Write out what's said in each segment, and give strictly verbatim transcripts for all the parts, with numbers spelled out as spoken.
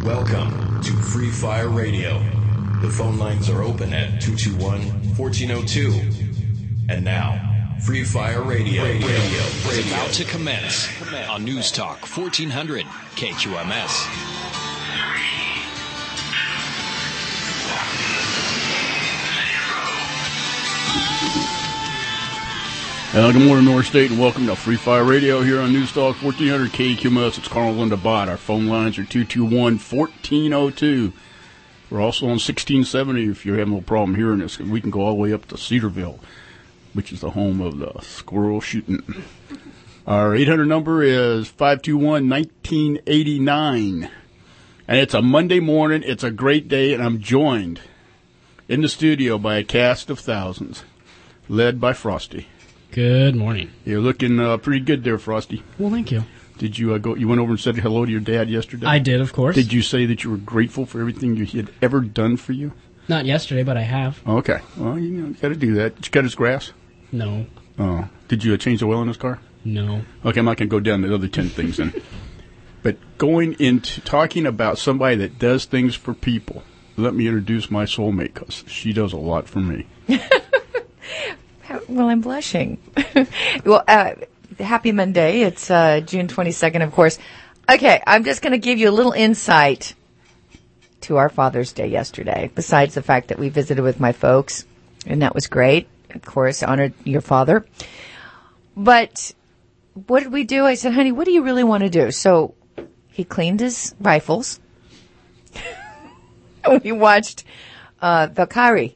Welcome to Free Fire Radio. The phone lines are open at two two one, one four zero two. And now, Free Fire Radio, Radio, Radio, is about to commence on News Talk fourteen hundred K Q M S. Uh, good morning, North State, and welcome to Free Fire Radio here on News Talk fourteen hundred K Q M S. It's Carl and Linda Bott. Our phone lines are two two one, one four zero two. We're also on sixteen seventy if you're having a problem hearing us. We can go all the way up to Cedarville, which is the home of the squirrel shooting. Our eight hundred number is five two one, one nine eight nine. And it's a Monday morning. It's a great day, and I'm joined in the studio by a cast of thousands, led by Frosty. Good morning. You're looking uh, pretty good there, Frosty. Well, thank you. Did you uh, go? You went over and said hello to your dad yesterday? I did, of course. Did you say that you were grateful for everything you had ever done for you? Not yesterday, but I have. Okay. Well, you know, got to do that. Did you cut his grass? No. Oh. Did you uh, change the oil in his car? No. Okay, I'm not going to go down to the other ten things then. But going into talking about somebody that does things for people, let me introduce my soulmate, because she does a lot for me. Well, I'm blushing. well, uh, happy Monday. It's uh, June twenty-second, of course. Okay, I'm just going to give you a little insight to our Father's Day yesterday, besides the fact that we visited with my folks, and that was great. Of course, honored your father. But what did we do? I said, honey, what do you really want to do? So he cleaned his rifles. We watched uh, Valkyrie.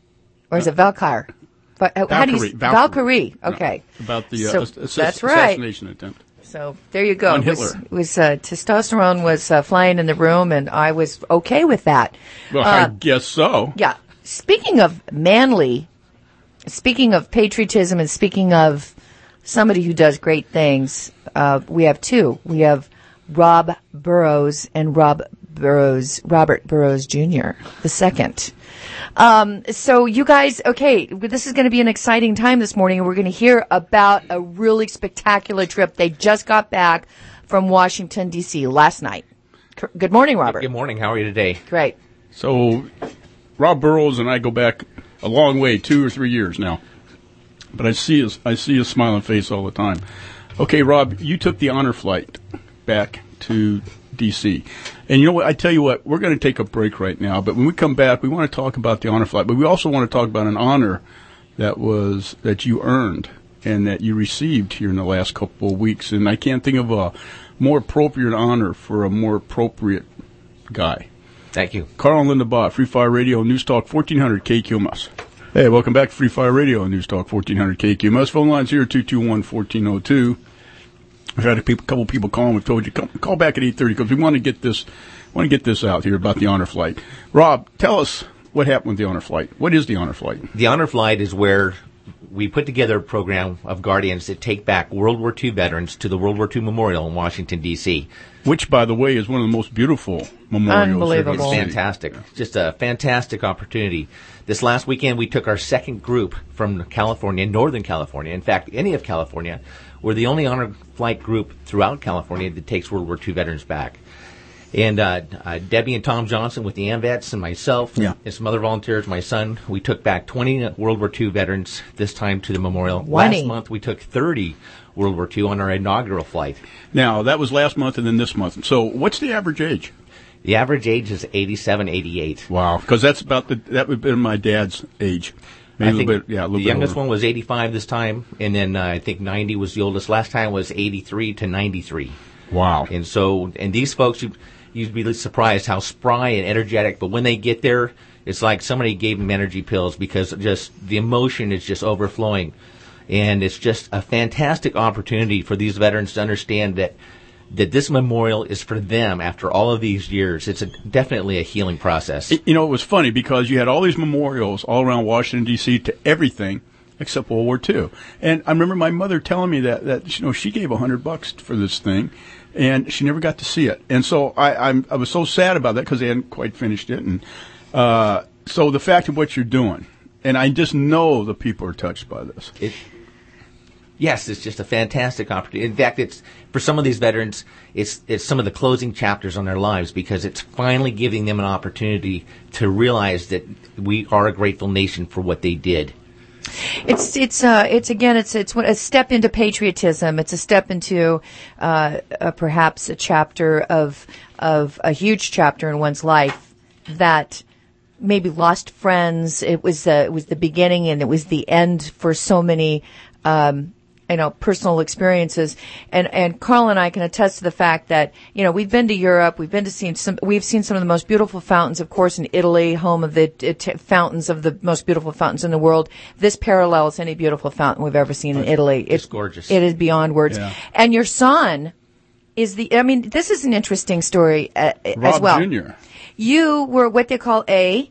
Or is it Valkyrie? But, uh, how do you, Valkyrie. Valkyrie. Okay. No, about the uh, so ass- that's assassination right. attempt. So there you go. On it was, Hitler. it was uh, testosterone was uh, flying in the room, and I was okay with that. Well, uh, I guess so. Yeah. Speaking of manly, speaking of patriotism, and speaking of somebody who does great things, uh, we have two. We have Rob Burrows and Rob Burrows, Robert Burrows Junior the second. Um, so you guys, okay, this is going to be an exciting time this morning, and we're going to hear about a really spectacular trip. They just got back from Washington, D C last night. C- Good morning, Robert. Good morning. How are you today? Great. So, Rob Burrows and I go back a long way, two or three years now. But I see his, I see his smiling face all the time. Okay, Rob, you took the honor flight back to D C And you know what? I tell you what, we're going to take a break right now. But when we come back, we want to talk about the honor flight. But we also want to talk about an honor that was that you earned and that you received here in the last couple of weeks. And I can't think of a more appropriate honor for a more appropriate guy. Thank you. Carl and Linda Bott, Free Fire Radio, News Talk fourteen hundred K Q M S. Hey, welcome back to Free Fire Radio, News Talk fourteen hundred K Q M S. Phone lines here, two two one, one four zero two. I've had a people, couple people call and we've told you, call, call back at eight thirty because we want to get this want to get this out here about the honor flight. Rob, tell us what happened with the honor flight. What is the honor flight? The honor flight is where we put together a program of Guardians that take back World War Two veterans to the World War Two Memorial in Washington, D C Which, by the way, is one of the most beautiful memorials. Unbelievable. It's fantastic. Just a fantastic opportunity. This last weekend, we took our second group from California, Northern California. In fact, any of California. We're the only honor flight group throughout California that takes World War Two veterans back. And uh, uh, Debbie and Tom Johnson with the AMVETS and myself yeah. and some other volunteers, my son, we took back twenty World War Two veterans this time to the memorial. twenty. Last month, we took thirty World War Two on our inaugural flight. Now, that was last month and then this month. So what's the average age? The average age is eighty-seven, eighty-eight. Wow, because that's about the, that would have been my dad's age. Maybe I think a little bit, yeah, a little the bit youngest older. one was eighty-five this time, and then uh, I think ninety was the oldest. Last time was eighty-three to ninety-three. Wow. And so, and these folks, you, you'd be surprised how spry and energetic, but when they get there, it's like somebody gave them energy pills because just the emotion is just overflowing. And it's just a fantastic opportunity for these veterans to understand that that this memorial is for them after all of these years. It's a, definitely a healing process. It, you know, it was funny because you had all these memorials all around Washington, D C to everything except World War Two. And I remember my mother telling me that, that you know, she gave a hundred bucks for this thing, and she never got to see it. And so I, I'm, I was so sad about that because they hadn't quite finished it. And uh, so the fact of what you're doing, and I just know the people are touched by this. It, Yes, it's just a fantastic opportunity. In fact, it's for some of these veterans, it's it's some of the closing chapters on their lives because it's finally giving them an opportunity to realize that we are a grateful nation for what they did. It's it's uh it's again it's it's a step into patriotism. It's a step into uh, uh perhaps a chapter of of a huge chapter in one's life that maybe lost friends. It was uh, it was the beginning and it was the end for so many um you know, personal experiences. And, and Carl and I can attest to the fact that, you know, we've been to Europe, we've been to see some, we've seen some of the most beautiful fountains, of course, in Italy, home of the uh, t- fountains of the most beautiful fountains in the world. This parallels any beautiful fountain we've ever seen in Italy. It's, it's gorgeous. It is beyond words. Yeah. And your son is the, I mean, this is an interesting story uh, Rob as well. Junior You were what they call a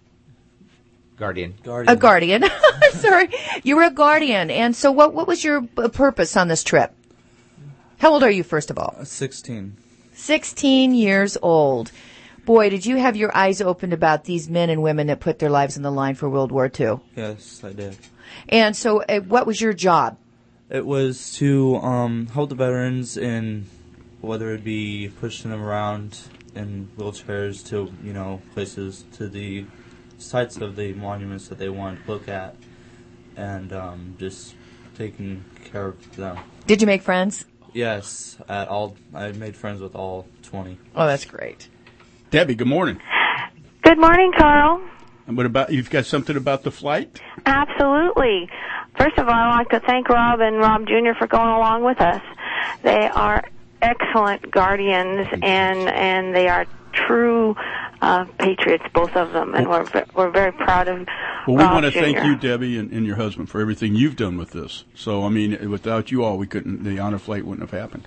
Guardian. Guardian. A guardian. Sorry. You were a guardian. And so what, what was your b- purpose on this trip? How old are you, first of all? Uh, sixteen. sixteen years old. Boy, did you have your eyes opened about these men and women that put their lives on the line for World War Two? Yes, I did. And so uh, what was your job? It was to um, help the veterans in whether it be pushing them around in wheelchairs to, you know, places, to the sites of the monuments that they wanted to look at, and um, just taking care of them. Did you make friends? Yes, at all. I made friends with all twenty. Oh, that's great. Debbie, good morning. Good morning, Carl. And what about, you've got something about the flight? Absolutely. First of all, I'd like to thank Rob and Rob Junior for going along with us. They are excellent guardians, and and they are true uh, patriots, both of them, and we're we're very proud of Well, we Rob want to Junior thank you, Debbie, and, and your husband for everything you've done with this. So, I mean, without you all, we couldn't, the honor flight wouldn't have happened.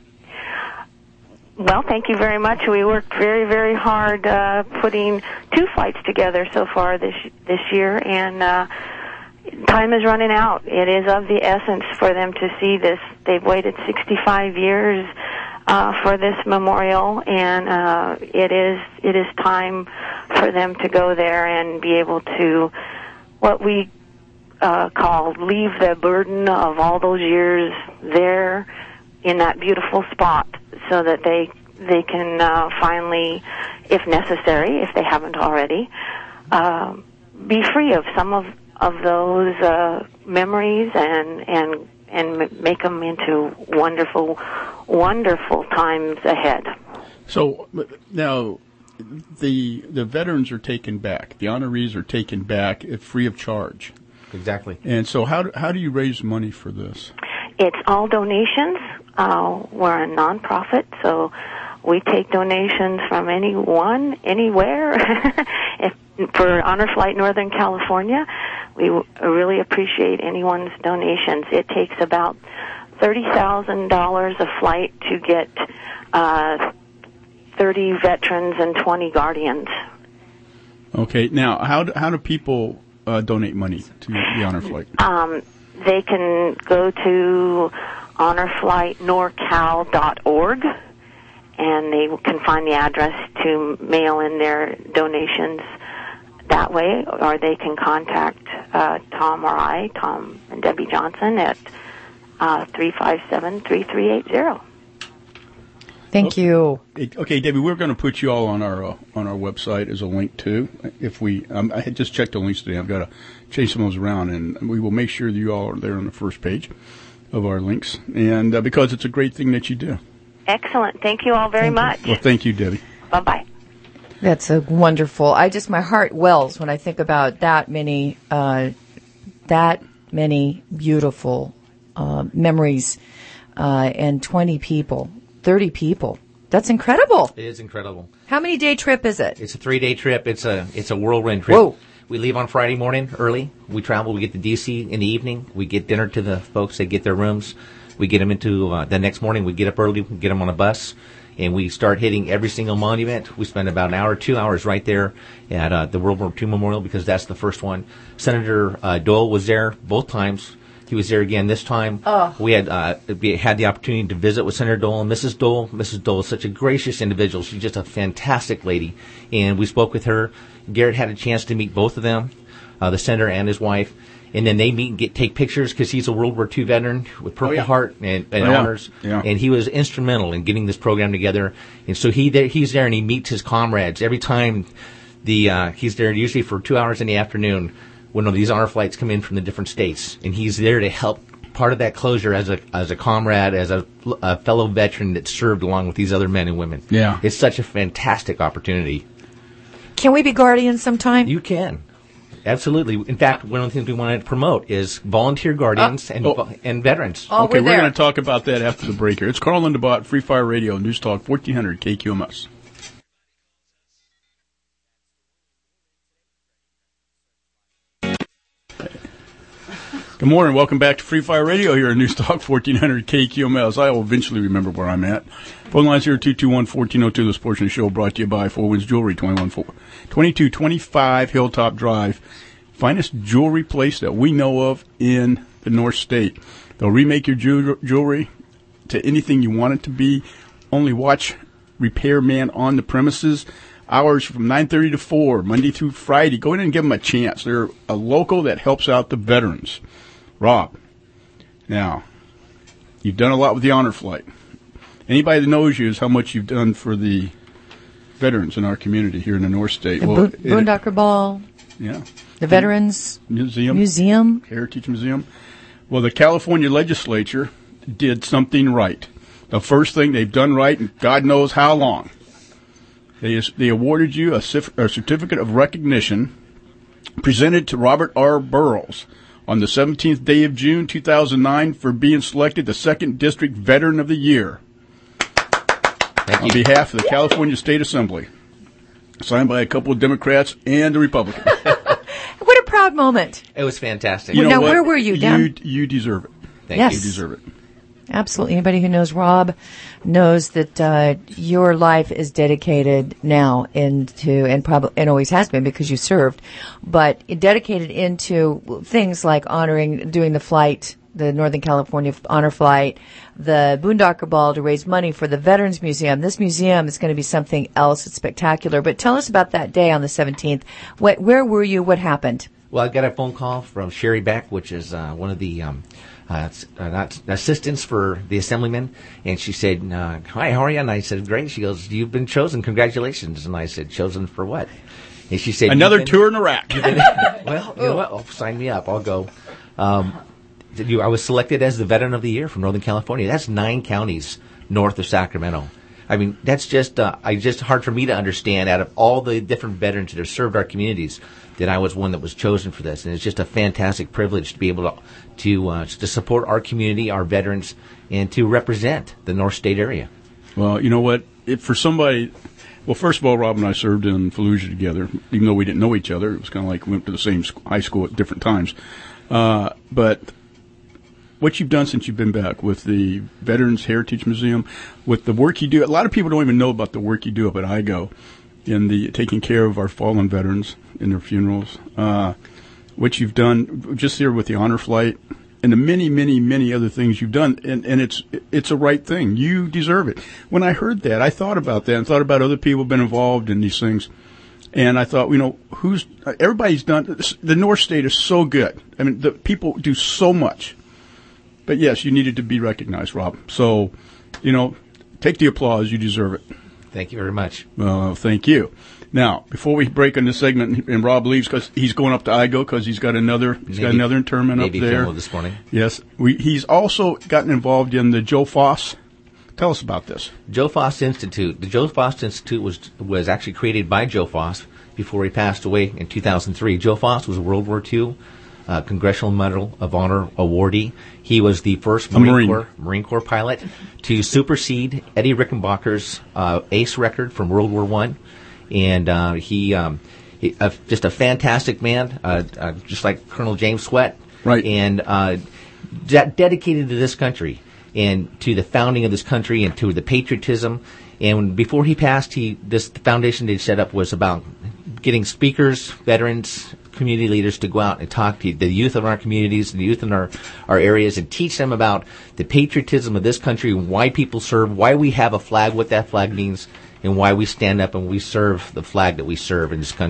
Well, thank you very much. We worked very, very hard uh, putting two flights together so far this this year, and uh, time is running out. It is of the essence for them to see this. They've waited sixty-five years uh, for this memorial, and uh, it is it is time for them to go there and be able to what we uh, call leave the burden of all those years there in that beautiful spot, so that they they can uh, finally, if necessary, if they haven't already, uh, be free of some of of those uh, memories and and and make them into wonderful, wonderful times ahead. So now, the the veterans are taken back. The honorees are taken back if free of charge. Exactly. And so, how do, how do you raise money for this? It's all donations. Uh, we're a nonprofit, so we take donations from anyone, anywhere. if, for Honor Flight Northern California, we w- really appreciate anyone's donations. It takes about thirty thousand dollars a flight to get uh, thirty veterans and twenty guardians. Okay. Now, how do, how do people uh, donate money to the Honor Flight? Um, they can go to honor flight norcal dot org, and they can find the address to mail in their donations that way, or they can contact uh, Tom or I, Tom and Debbie Johnson, at uh, three five seven, three three eight zero. Thank you. Okay, Debbie, we're going to put you all on our uh, on our website as a link too. If we, um, I had just checked the links today. I've got to change some of those around, and we will make sure that you all are there on the first page of our links, and uh, because it's a great thing that you do. Excellent. Thank you all very Thank much. You. Well, thank you, Debbie. Bye-bye. That's a wonderful. I just, my heart wells when I think about that many, uh, that many beautiful uh, memories, uh, and twenty people, thirty people. That's incredible. It is incredible. How many day trip is it? It's a three-day trip. It's a it's a whirlwind trip. Whoa. We leave on Friday morning early. We travel. We get to D C in the evening. We get dinner to the folks. They get their rooms. We get them into uh, the next morning. We get up early. We get them on a bus, and we start hitting every single monument. We spend about an hour, two hours right there at uh, the World War Two Memorial, because that's the first one. Senator uh, Dole was there both times. He was there again this time. Oh. We had uh, we had the opportunity to visit with Senator Dole and Missus Dole. Missus Dole is such a gracious individual. She's just a fantastic lady, and we spoke with her. Garrett had a chance to meet both of them, uh, the senator and his wife, And then they meet and get take pictures because he's a World War Two veteran with Purple Oh, yeah. Heart and, and Oh, yeah. honors. Yeah. And he was instrumental in getting this program together. And so he there, he's there and he meets his comrades every time. The uh, he's there usually for two hours in the afternoon when these honor flights come in from the different states, and he's there to help part of that closure as a as a comrade, as a, a fellow veteran that served along with these other men and women. Yeah. It's such a fantastic opportunity. Can we be guardians sometime? You can. Absolutely. In fact, one of the things we want to promote is volunteer guardians Uh, and oh. and veterans. Oh, Okay, we're we're, there. going to talk about that after the break here. It's Carl Lindebot, Free Fire Radio, News Talk fourteen hundred K Q M S. Good morning. Welcome back to Free Fire Radio here at News Talk fourteen hundred K Q M S. I will eventually remember where I'm at. Phone lines here two two one, one four zero two. This portion of the show brought to you by Four Winds Jewelry, twenty-two twenty-five Hilltop Drive. Finest jewelry place that we know of in the North State. They'll remake your jew- jewelry to anything you want it to be. Only watch repairman on the premises. Hours from nine thirty to four, Monday through Friday. Go in and give them a chance. They're a local that helps out the veterans. Rob, now, you've done a lot with the Honor Flight. Anybody that knows you is how much you've done for the veterans in our community here in the North State. The Well, Bo- Boondocker Ball, yeah. the Veterans Museum. Museum. Heritage Museum. Well, the California legislature did something right. The first thing they've done right in God knows how long. They, they awarded you a, cif- a certificate of recognition presented to Robert R. Burrows on the seventeenth day of June, two thousand nine, for being selected the second District Veteran of the Year. Thank On you. behalf of the California State Assembly. Signed by a couple of Democrats and a Republican. What a proud moment. It was fantastic. You know, now, what? where were you, Dan? You, you deserve it. Thank Yes. You you. deserve it. Absolutely. Anybody who knows Rob knows that uh, your life is dedicated now into, and probably, and always has been because you served, but dedicated into things like honoring, doing the flight, the Northern California Honor Flight, the Boondocker Ball to raise money for the Veterans Museum. This museum is going to be something else. It's spectacular. But tell us about that day on the seventeenth. What, where were you? What happened? Well, I got a phone call from Sherry Beck, which is uh, one of the um, uh, uh, not assistants for the assemblyman, and she said, uh, "Hi, how are you?" And I said, "Great." She goes, "You've been chosen. Congratulations!" And I said, "Chosen for what?" And she said, Another "You've been- tour in Iraq. Well, you know what? Oh, sign me up. I'll go. Um, did you, I was selected as the Veteran of the Year from Northern California. That's nine counties north of Sacramento. I mean, that's just uh, I just hard for me to understand. Out of all the different veterans that have served our communities, that I was one that was chosen for this, and it's just a fantastic privilege to be able to to uh, to support our community, our veterans, and to represent the North State area. Well, you know what? If for somebody, well, first of all, Rob and I served in Fallujah together, even though we didn't know each other. It was kind of like we went to the same sc- high school at different times. Uh, but what you've done since you've been back with the Veterans Heritage Museum, with the work you do, a lot of people don't even know about the work you do up at I G O in the taking care of our fallen veterans in their funerals. Uh, what you've done just here with the Honor Flight and the many, many, many other things you've done, and, and it's it's a right thing. You deserve it. When I heard that, I thought about that and thought about other people who've been involved in these things. And I thought, you know, who's everybody's done. The North State is so good. I mean, the people do so much. But yes, you needed to be recognized, Rob. So, you know, take the applause. You deserve it. Thank you very much. Uh, thank you. Now, before we break on this segment, and Rob leaves because he's going up to I G O because he's got another he's got Maybe- another internment up maybe there. funeral this morning. Yes, we, he's also gotten involved in the Joe Foss. Tell us about this. Joe Foss Institute. The Joe Foss Institute was was actually created by Joe Foss before he passed away in two thousand three. Joe Foss was a World War Two uh, Congressional Medal of Honor awardee. He was the first A Marine, Marine. Corps Marine Corps pilot to supersede Eddie Rickenbacker's uh, ace record from World War One, and uh, he, um, he uh, just a fantastic man, uh, uh, just like Colonel James Sweat, Right. and uh, de- dedicated to this country and to the founding of this country and to the patriotism. And before he passed, he this the foundation they set up was about getting speakers, veterans, community leaders to go out and talk to the youth of our communities, the youth in our, our areas, and teach them about the patriotism of this country, why people serve, why we have a flag, what that flag means, and why we stand up and we serve the flag that we serve in this country.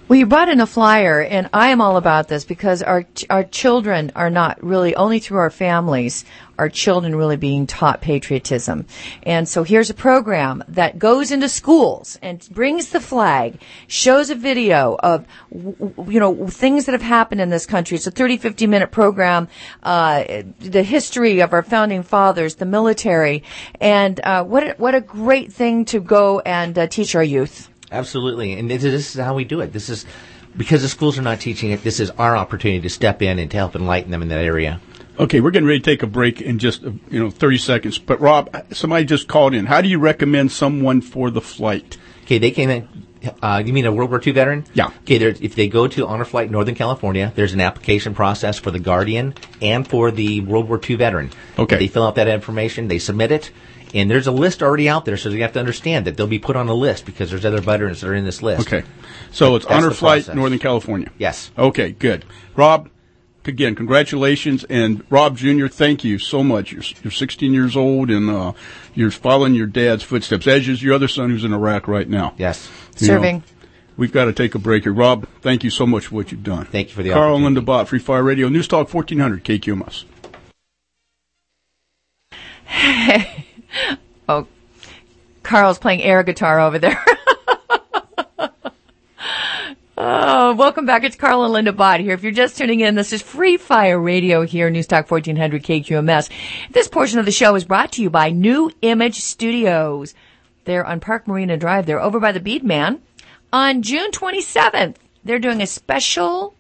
Well, you brought in a flyer, and I am all about this because our our children are not really, only through our families, are children really being taught patriotism. And so here's a program that goes into schools and brings the flag, shows a video of, you know, things that have happened in this country. It's a thirty, fifty minute program, uh, the history of our founding fathers, the military, and uh, what a, what a great thing to go and uh, teach our youth. Absolutely, and this is how we do it. This is because the schools are not teaching it. This is our opportunity to step in and to help enlighten them in that area. Okay, we're getting ready to take a break in just you know thirty seconds. But Rob, somebody just called in. How do you recommend someone for the flight? Okay, they came in. Uh, you mean a World War Two veteran? Yeah. Okay, if they go to Honor Flight Northern California, there's an application process for the Guardian and for the World War Two veteran. Okay. They fill out that information, they submit it, and there's a list already out there, so you have to understand that they'll be put on a list because there's other veterans that are in this list. Okay. So it's That's Honor the Flight process. Northern California. Yes. Okay, good. Rob, again, congratulations. And Rob Junior, thank you so much. You're, you're sixteen years old, and uh, you're following your dad's footsteps, as is your other son who's in Iraq right now. Yes. You Serving. know, we've got to take a break here. Rob, thank you so much for what you've done. Thank you for the Carl and opportunity. Linda Bott, Free Fire Radio, News Talk fourteen hundred K Q M S. Oh, Carl's playing air guitar over there. Oh, welcome back. It's Carl and Linda Bott here. If you're just tuning in, this is Free Fire Radio here, News Talk fourteen hundred K Q M S. This portion of the show is brought to you by New Image Studios. They're on Park Marina Drive. They're over by the Bead Man. On June twenty-seventh, they're doing a special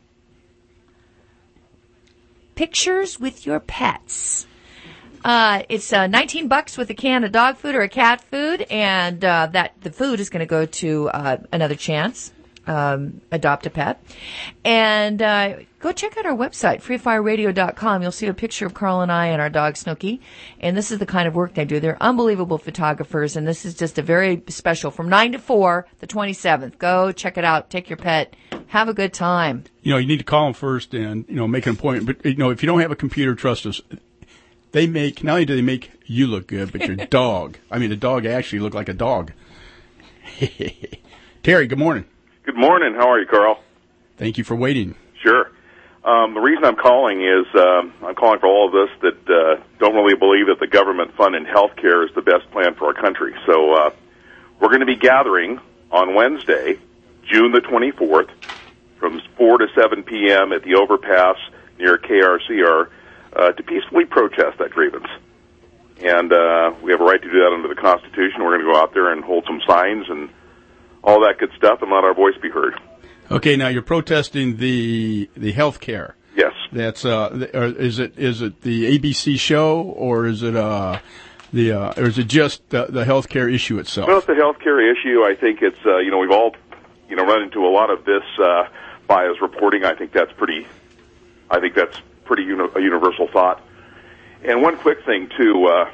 Pictures with Your Pets. Uh, it's uh, nineteen bucks with a can of dog food or a cat food, and uh, that the food is going to go to uh, Another Chance, um, Adopt a Pet. And uh, go check out our website, free fire radio dot com. You'll see a picture of Carl and I and our dog Snooky. And this is the kind of work they do. They're unbelievable photographers, and this is just a very special from nine to four, the twenty-seventh. Go check it out. Take your pet. Have a good time. You know, you need to call them first and, you know, make an appointment. But, you know, if you don't have a computer, trust us. They make, not only do they make you look good, but your dog. I mean, the dog actually look like a dog. Terry, good morning. Good morning. How are you, Carl? Thank you for waiting. Sure. Um, the reason I'm calling is um, I'm calling for all of us that uh, don't really believe that the government funding health care is the best plan for our country. So uh, we're going to be gathering on Wednesday, June the twenty-fourth, from four to seven p.m. at the overpass near K R C R uh, to peacefully protest that grievance. And uh, we have a right to do that under the Constitution. We're going to go out there and hold some signs and all that good stuff and let our voice be heard. Okay, now you're protesting the the health care. Yes. That's uh, the, or is it is it the A B C show or is it uh the uh, or is it just the, the health care issue itself? Well, it's the health care issue. I think it's uh, you know we've all you know run into a lot of this uh, bias reporting. I think that's pretty. I think that's pretty uni- a universal thought. And one quick thing too. Uh,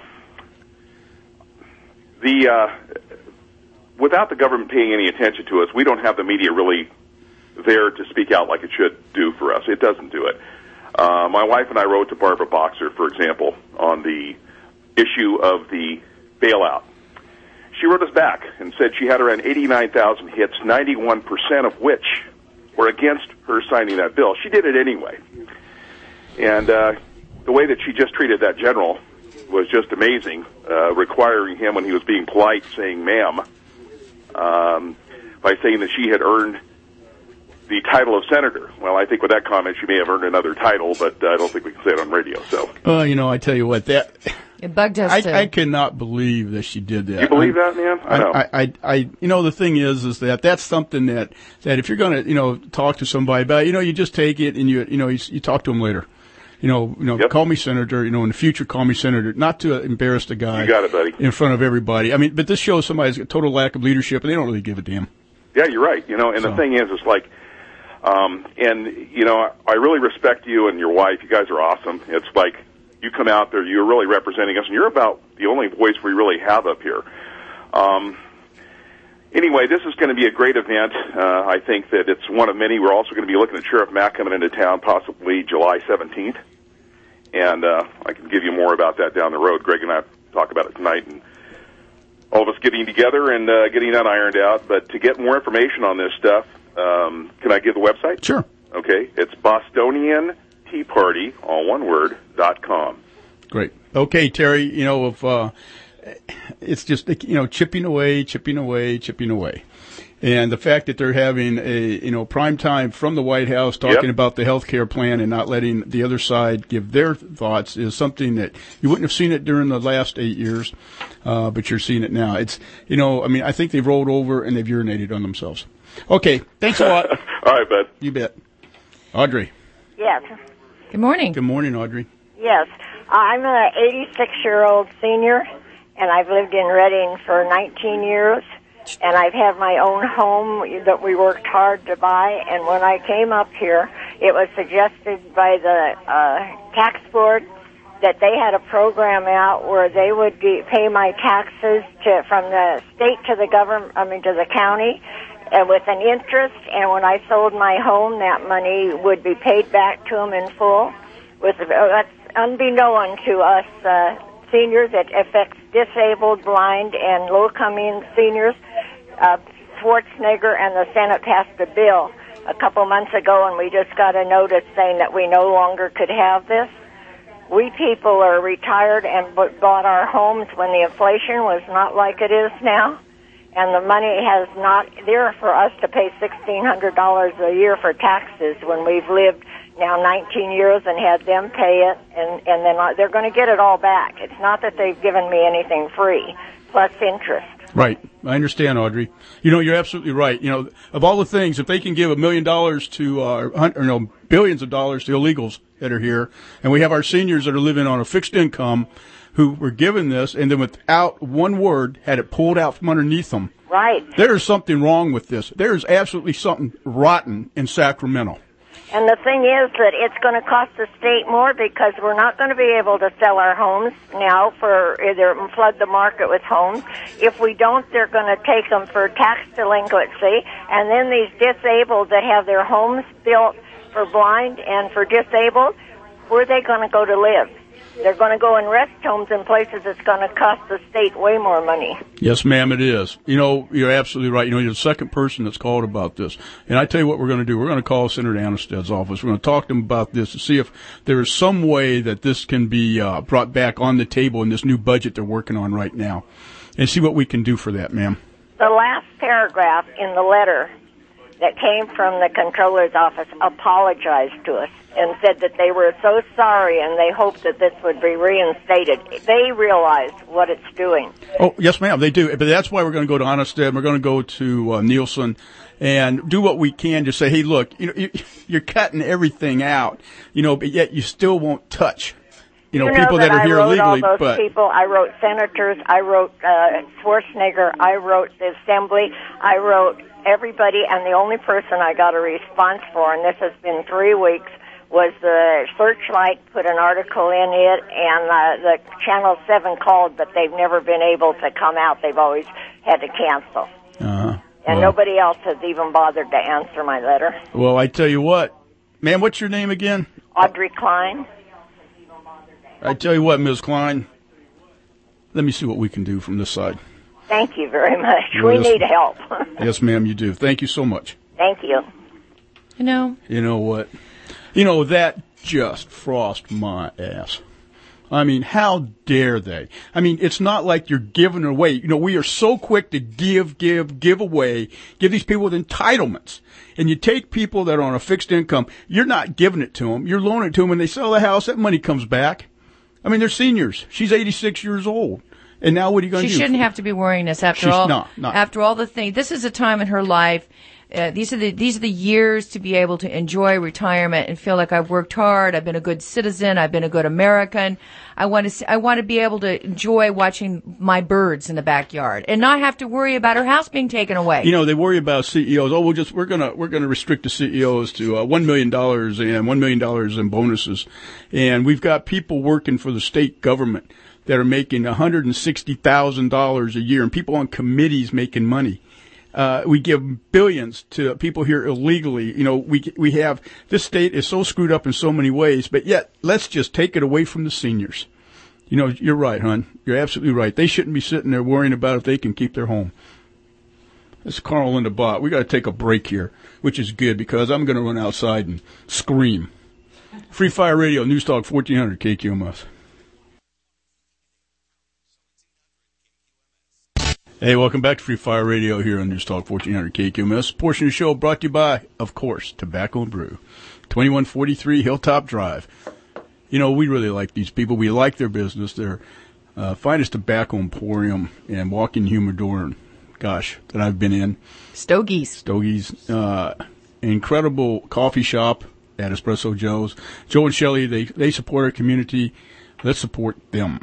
the uh, without the government paying any attention to us, we don't have the media really there to speak out like it should do for us. It doesn't do it. Uh, my wife and I wrote to Barbara Boxer, for example, on the issue of the bailout. She wrote us back and said she had around eighty-nine thousand hits, ninety-one percent of which were against her signing that bill. She did it anyway. And uh, the way that she just treated that general was just amazing, uh, requiring him, when he was being polite, saying ma'am, um, by saying that she had earned the title of senator. Well, I think with that comment, she may have earned another title, but uh, I don't think we can say it on radio. So, well, you know, I tell you what, that It bugged us I, too. I cannot believe that she did that. you believe I, that, man? I know. I, I, I, you know, the thing is, is that that's something that that if you're going to, you know, talk to somebody about, you know, you just take it and you, you know, you, you talk to them later. You know, you know, Yep. call me senator. You know, in the future, call me senator. Not to embarrass the guy. You got it, buddy. In front of everybody. I mean, but this shows somebody's got total lack of leadership, and they don't really give a damn. Yeah, you're right. You know, and So. the thing is, it's like, um, and you know, I really respect you and your wife. You guys are awesome. It's like you come out there, you're really representing us, and you're about the only voice we really have up here. Um, anyway, this is going to be a great event. Uh, I think that it's one of many. We're also going to be looking at Sheriff Mack coming into town, possibly July seventeenth, and uh, I can give you more about that down the road. Greg and I talk about it tonight, and all of us getting together and uh, getting that ironed out. But to get more information on this stuff, um, can I give the website? Sure. Okay, it's Bostonian Tea Party, all one word, dot com. Great. Okay, Terry, you know, if, uh, it's just, you know, chipping away, chipping away, chipping away. And the fact that they're having a, you know, prime time from the White House talking Yep. about the health care plan and not letting the other side give their thoughts is something that you wouldn't have seen it during the last eight years, uh, but you're seeing it now. It's, you know, I mean, I think they've rolled over and they've urinated on themselves. Okay. Thanks a lot. All right, bud. You bet. Audrey. Yes. Good morning. Good morning, Audrey. Yes. I'm an eighty-six-year-old senior, and I've lived in Reading for nineteen years, and I've had my own home that we worked hard to buy, and when I came up here, it was suggested by the uh, tax board that they had a program out where they would be, pay my taxes to from the state to the government, I mean to the county, and with an interest, and when I sold my home, that money would be paid back to them in full. With uh, that's unbeknown to us uh, seniors, it affects disabled, blind, and low-coming seniors. Uh, Schwarzenegger and the Senate passed a bill a couple months ago, and we just got a notice saying that we no longer could have this. We people are retired and b- bought our homes when the inflation was not like it is now. And the money has not there for us to pay sixteen hundred dollars a year for taxes when we've lived now nineteen years and had them pay it, and, and then they're going to get it all back. It's not that they've given me anything free, plus interest. Right. I understand, Audrey. You know, you're absolutely right. You know, of all the things, if they can give a million dollars to, uh, hun- or no, billions of dollars to illegals that are here, and we have our seniors that are living on a fixed income who were given this, and then without one word had it pulled out from underneath them. Right. There is something wrong with this. There is absolutely something rotten in Sacramento. And the thing is that it's going to cost the state more because we're not going to be able to sell our homes now for either flood the market with homes. If we don't, they're going to take them for tax delinquency. And then these disabled that have their homes built for blind and for disabled, where are they going to go to live? They're going to go in rest homes in places that's going to cost the state way more money. Yes, ma'am, it is. You know, you're absolutely right. You know, you're the second person that's called about this. And I tell you what we're going to do. We're going to call Senator Anasted's office. We're going to talk to him about this to see if there is some way that this can be uh, brought back on the table in this new budget they're working on right now, and see what we can do for that, ma'am. The last paragraph in the letter that came from the controller's office apologized to us and said that they were so sorry and they hoped that this would be reinstated. They realize what it's doing. Oh, yes, ma'am, they do. But that's why we're going to go to Anasted. We're going to go to uh, Nielsen and do what we can to say, hey, look, you know, you're cutting everything out, you know, but yet you still won't touch, you know, you know people that, that are here I wrote illegally. All those but people. I wrote senators. I wrote uh, Schwarzenegger. I wrote the assembly. I wrote everybody, and the only person I got a response for, and this has been three weeks, was the Searchlight put an article in it, and uh, the Channel seven called, but they've never been able to come out. They've always had to cancel. Uh-huh. And well, nobody else has even bothered to answer my letter. Well, I tell you what, ma'am, what's your name again? Audrey Klein. I tell you what, Miz Klein, let me see what we can do from this side. Thank you very much. Well, we yes, need help. Yes, ma'am, you do. Thank you so much. Thank you. You know, You know what? You know, that just frost my ass. I mean, how dare they? I mean, it's not like you're giving away. You know, we are so quick to give, give, give away, give these people with entitlements. And you take people that are on a fixed income, you're not giving it to them. You're loaning it to them. When they sell the house, that money comes back. I mean, they're seniors. She's eighty-six years old. And now what are you going to she do? shouldn't have to be worrying this after She's all. not, not. After all the things, this is a time in her life. Uh, these are the these are the years to be able to enjoy retirement and feel like I've worked hard. I've been a good citizen. I've been a good American. I want to see, I want to be able to enjoy watching my birds in the backyard and not have to worry about her house being taken away. You know, they worry about C E Os. Oh, we'll just we're gonna we're gonna restrict the C E Os to uh, one million dollars and one million dollars in bonuses, and we've got people working for the state government that are making one hundred and sixty thousand dollars a year, and people on committees making money. Uh, we give billions to people here illegally. You know, we we have this state is so screwed up in so many ways, but yet let's just take it away from the seniors. You know, you're right, hon. You're absolutely right. They shouldn't be sitting there worrying about if they can keep their home. This is Carl in the bot. We got to take a break here, which is good because I'm going to run outside and scream. Free Fire Radio, News Talk fourteen hundred K Q M S. Hey, welcome back to Free Fire Radio here on News Talk fourteen hundred K Q M S. Portion of the show brought to you by, of course, Tobacco and Brew, twenty-one forty-three Hilltop Drive. You know, we really like these people. We like their business. They're uh, finest tobacco emporium and walk-in humidor, and gosh, that I've been in. Stogies. Stogies. Uh, incredible coffee shop at Espresso Joe's. Joe and Shelley, they, they support our community. Let's support them.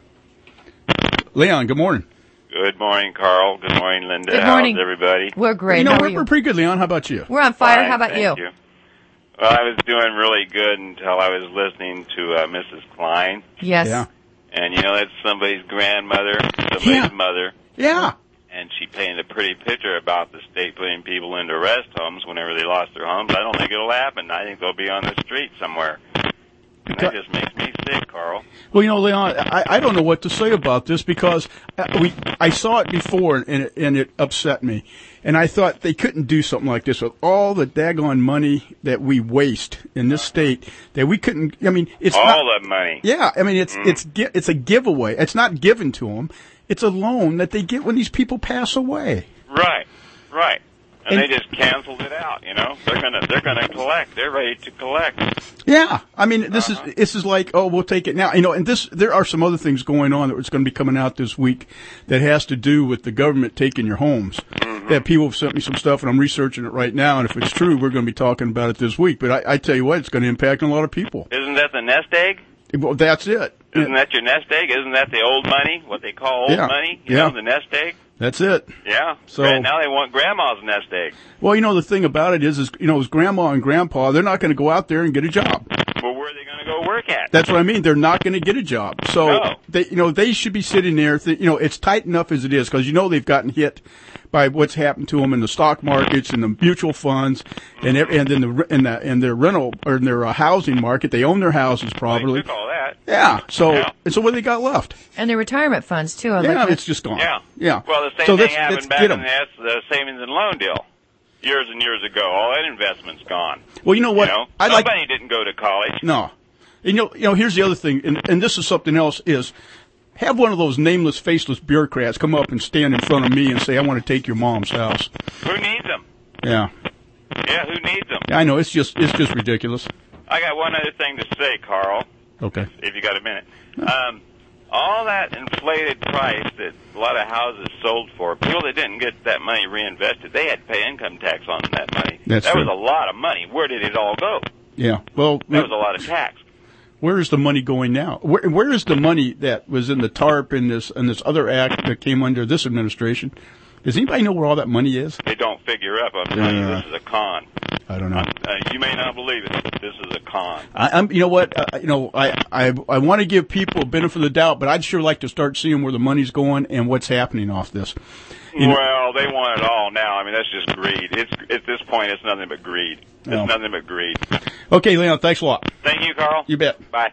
Leon, good morning. Good morning, Carl. Good morning, Linda. Good morning. How's everybody? We're great. You know, How we're, are you? we're pretty good, Leon. How about you? We're on fire. Fine, How about thank you? you? Well, I was doing really good until I was listening to uh, Missus Klein. Yes. Yeah. And, you know, that's somebody's grandmother, somebody's Yeah. mother. Yeah. And she painted a pretty picture about the state putting people into rest homes whenever they lost their homes. I don't think it'll happen. I think they'll be on the street somewhere. And that just makes me sick, Carl. Well, you know, Leon, I, I don't know what to say about this because we I saw it before and it, and it upset me. And I thought they couldn't do something like this with all the daggone money that we waste in this state that we couldn't, I mean, it's All not, the money. Yeah, I mean, it's, Mm. it's, gi- it's a giveaway. It's not given to them. It's a loan that they get when these people pass away. Right, right. And, And- they just canceled it out, you know. They're gonna they're gonna collect. They're ready to collect. Yeah, I mean, this Uh-huh. is this is like, oh, we'll take it now, you know. And this, there are some other things going on that was going to be coming out this week that has to do with the government taking your homes. Mm-hmm. That people have sent me some stuff, and I'm researching it right now. And if it's true, we're going to be talking about it this week. But I, I tell you what, it's going to impact a lot of people. Isn't that the nest egg? Well, that's it. Isn't that your nest egg? Isn't that the old money? What they call old Yeah. money? You Yeah. know, the nest egg? That's it. Yeah. So- Right now they want grandma's nest egg. Well, you know, the thing about it is, is you know, as grandma and grandpa, they're not going to go out there and get a job. Well, where are they going to go work at? That's what I mean. They're not going to get a job. So No. they, you know, they should be sitting there. Th- you know, it's tight enough as it is because you know they've gotten hit by what's happened to them in the stock markets and the mutual funds and ev- and then the and the and their rental or in their uh, housing market. They own their houses probably. They took all that. Yeah. So Yeah. and so what do they got left? And the retirement funds, too. I Yeah, like it's just gone. Yeah. Yeah. Well, the same so thing let's, happened let's back get in 'em. the, S- the savings and loan deal. Years and years ago, all that investment's gone. Well, you know what? You know, I like nobody didn't go to college. no. And, you know, you know, here's the other thing, and, and this is something else, is have one of those nameless, faceless bureaucrats come up and stand in front of me and say, I want to take your mom's house. Who needs them? Yeah. Yeah, who needs them? I know, it's just it's just ridiculous. I got one other thing to say, Carl, Okay. if you got a minute. Um, all that inflated price that a lot of houses sold for, people that didn't get that money reinvested, they had to pay income tax on that money. That's that true. was a lot of money. Where did it all go? Yeah. Well, That was a lot of tax. where is the money going now? Where where is the money that was in the TARP and this and this other act that came under this administration? Does anybody know where all that money is? They don't figure up. I'm telling Yeah. you, this is a con. I don't know. Uh, you may not believe it, but this is a con. I, I'm, you know what? Uh, you know, I, I, I want to give people a benefit of the doubt, but I'd sure like to start seeing where the money's going and what's happening off this. You know- Well, they want it all now. I mean, that's just greed. It's at this point, it's nothing but greed. It's Oh. nothing but greed. Okay, Leon, thanks a lot. Thank you, Carl. You bet. Bye.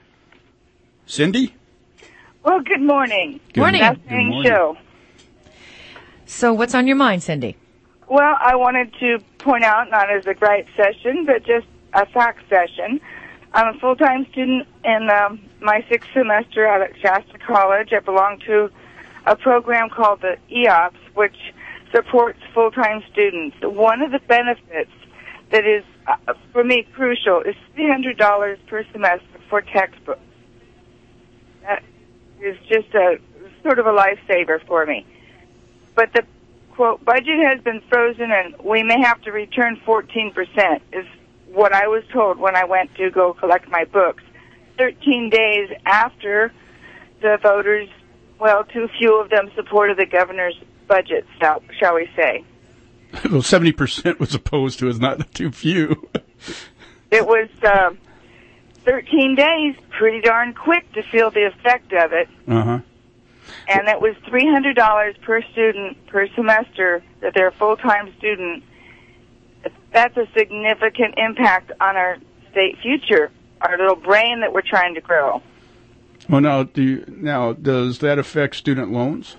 Cindy? Well, good morning. Good Morning. Good Fascinating morning. show. So what's on your mind, Cindy? Well, I wanted to point out, not as a gripe session, but just a fact session. I'm a full-time student in um, my sixth semester out at Shasta College. I belong to a program called the E O P S, which supports full-time students. One of the benefits that is, uh, for me, crucial is three hundred dollars per semester for textbooks. That is just a sort of a lifesaver for me. But the, quote, budget has been frozen and we may have to return fourteen percent is what I was told when I went to go collect my books. thirteen days after the voters, well, too few of them supported the governor's budget, shall, shall we say. Well, seventy percent was opposed to is not too few. It was uh, thirteen days, pretty darn quick to feel the effect of it. Uh-huh. And it was three hundred dollars per student per semester that they're a full-time student. That's a significant impact on our state future, our little brain that we're trying to grow. Well, now, do you, now does that affect student loans?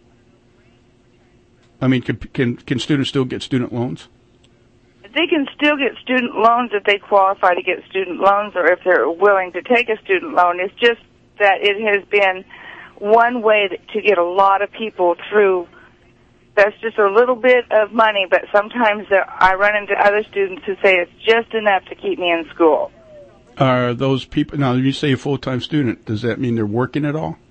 I mean, can, can can students still get student loans? They can still get student loans if they qualify to get student loans, or if they're willing to take a student loan. It's just that it has been one way that, to get a lot of people through. That's just a little bit of money, but sometimes there, I run into other students who say it's just enough to keep me in school. Are those people, now when you say a full-time student, does that mean they're working at all?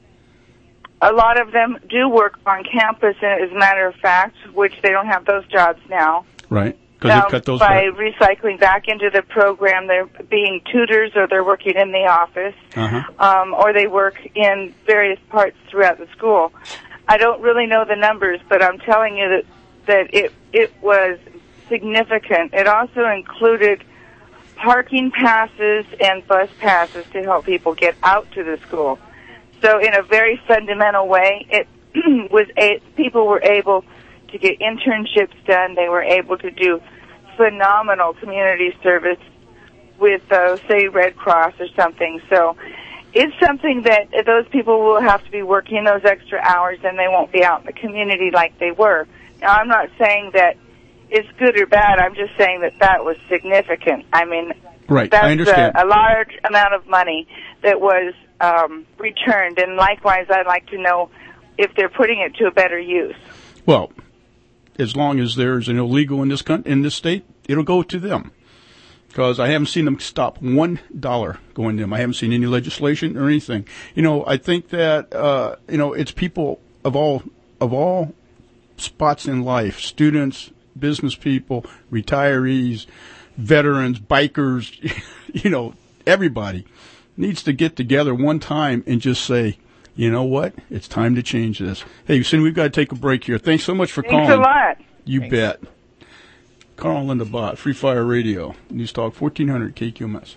A lot of them do work on campus, and as a matter of fact, which they don't have those jobs now. Right, because Um, they've cut those by back. recycling back into the program, they're being tutors, or they're working in the office, Uh-huh. um, or they work in various parts throughout the school. I don't really know the numbers, but I'm telling you that that it it was significant. It also included parking passes and bus passes to help people get out to the school. So, in a very fundamental way, it was a, people were able to get internships done. They were able to do phenomenal community service with, uh, say, Red Cross or something. So it's something that those people will have to be working those extra hours, and they won't be out in the community like they were. Now, I'm not saying that it's good or bad. I'm just saying that that was significant. I mean, Right, that's I understand. A, a large amount of money that was um, returned. And likewise, I'd like to know if they're putting it to a better use. Well, as long as there's an illegal in this con- in this state, it'll go to them. Because I haven't seen them stop one dollar going to them. I haven't seen any legislation or anything. You know, I think that uh, you know it's people of all of all spots in life: students, business people, retirees, veterans, bikers. You know, everybody needs to get together one time and just say, you know what? It's time to change this. Hey, Cindy, we've got to take a break here. Thanks so much for Thanks calling. a lot. You Thanks. bet. Carl and Linda Bott, Free Fire Radio, News Talk fourteen hundred K Q M S.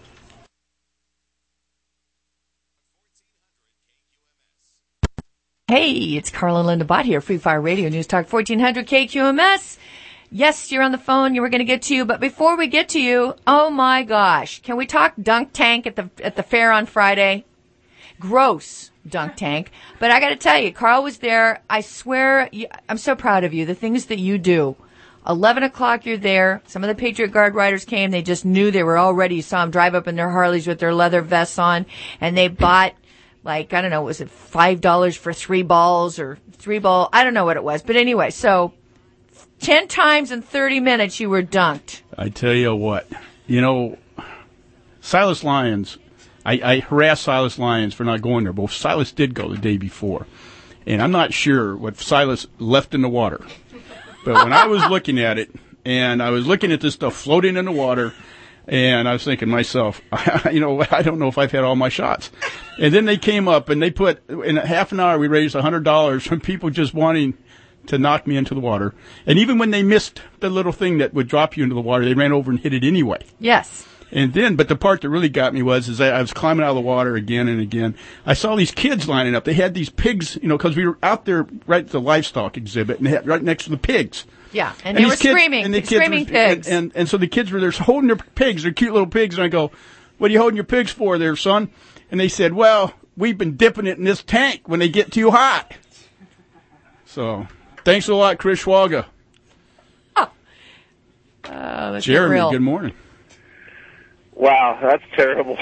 Hey, it's Carl and Linda Bott here, Free Fire Radio, News Talk fourteen hundred K Q M S. Yes, you're on the phone. You were going to get to you, but before we get to you, oh my gosh, can we talk dunk tank at the at the fair on Friday? Gross dunk tank. But I got to tell you, Carl was there. I swear, you, I'm so proud of you. The things that you do. eleven o'clock, you're there. Some of the Patriot Guard riders came. They just knew they were all ready. You saw them drive up in their Harleys with their leather vests on, and they bought, like, I don't know, was it five dollars for three balls or three ball? I don't know what it was. But anyway, so ten times in thirty minutes you were dunked. I tell you what, you know, Silas Lyons, I, I harassed Silas Lyons for not going there, but Silas did go the day before. And I'm not sure what Silas left in the water. But when I was looking at it, and I was looking at this stuff floating in the water, and I was thinking to myself, you know, I don't know if I've had all my shots. And then they came up, and they put, in a half an hour, we raised one hundred dollars from people just wanting to knock me into the water. And even when they missed the little thing that would drop you into the water, they ran over and hit it anyway. Yes. And then, but the part that really got me was, is that I was climbing out of the water again and again. I saw these kids lining up. They had these pigs, you know, because we were out there right at the livestock exhibit, and they had, right next to the pigs. Yeah, and, And they these were kids- screaming, and the kids screaming were- pigs. And, and, and so the kids were there holding their pigs, their cute little pigs, and I go, what are you holding your pigs for there, son? And they said, well, we've been dipping it in this tank when they get too hot. So, thanks a lot, Chris Schwaga. Oh, that's Jeremy, real. good morning. Wow, that's terrible.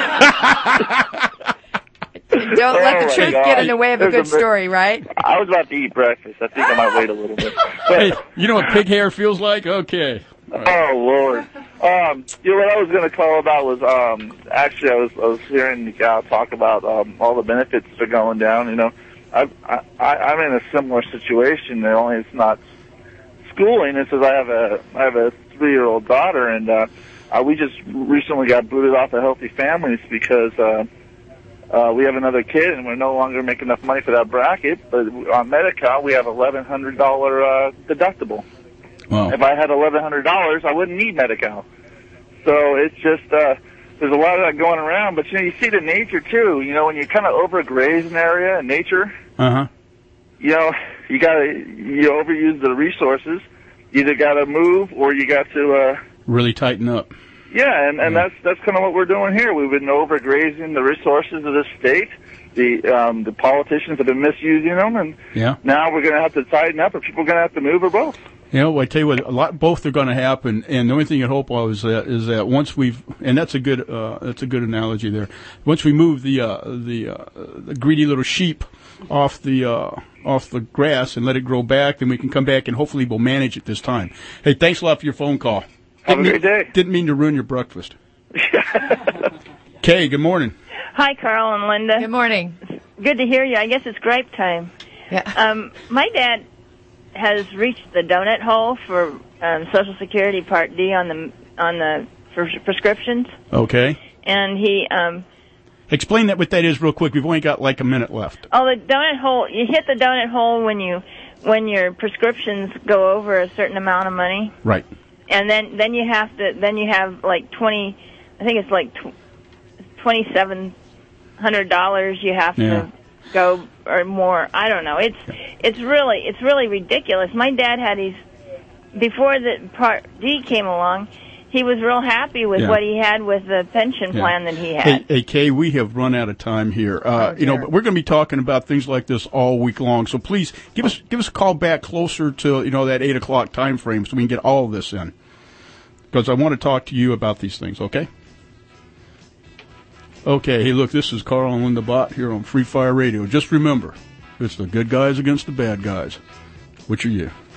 Don't let Oh, the my truth God. get in the way of a There's good a bit- story, right? I was about to eat breakfast. I think I might wait a little bit. Hey, you know what pig hair feels like? Okay. Oh Lord. Um, you know what I was going to call about was um, actually I was I was hearing the guy talk about um, all the benefits that are going down. You know, I, I I'm in a similar situation. Only it's not schooling. It's because I have a I have a three year old daughter, and uh, uh, we just recently got booted off of Healthy Families because. Uh, Uh, we have another kid, and we're no longer making enough money for that bracket. But on Medi-Cal, we have eleven hundred dollars uh, deductible. Wow. If I had eleven hundred dollars, I wouldn't need Medi-Cal. So it's just, uh, there's a lot of that going around. But, you know, you see the nature, too. You know, when you kind of overgraze an area in nature, Uh-huh. you know, you got to, you overuse the resources. You either got to move or you got to, uh, Really tighten up. Yeah, and, and Yeah. that's that's kind of what we're doing here. We've been overgrazing the resources of the state. The um, the politicians have been misusing them, and Yeah. now we're going to have to tighten up, or people are going to have to move, or both. You know, I tell you what, a lot, both are going to happen, and the only thing I hope is that is that once we've, and that's a good, uh, that's a good analogy there. Once we move the uh, the, uh, the greedy little sheep off the uh, off the grass and let it grow back, then we can come back and hopefully we'll manage it this time. Hey, thanks a lot for your phone call. Have Didn't a mean, great day. Didn't mean to ruin your breakfast. Kay, good morning. Hi, Carl and Linda. Good morning. Good to hear you. I guess it's grape time. Yeah. Um, my dad has reached the donut hole for um, Social Security Part D on the on the for prescriptions, Okay. and he um, Explain that what that is real quick. We've only got like a minute left. oh the donut hole. You hit the donut hole when you when your prescriptions go over a certain amount of money, Right. and then then you have to then you have like twenty. I think it's like tw- twenty seven hundred dollars. You have Yeah. to go or more. I don't know. It's it's really it's really ridiculous. My dad had his before the Part D came along. He was real happy with Yeah. what he had with the pension Yeah. plan that he had. Hey, hey, Kay, we have run out of time here. Uh, you know, but we're going to be talking about things like this all week long. So please give us give us a call back closer to you know that eight o'clock time frame so we can get all of this in. Because I want to talk to you about these things. Okay. Okay. Hey, look, this is Carl and Linda Bott here on Free Fire Radio. Just remember, it's the good guys against the bad guys. Which are you?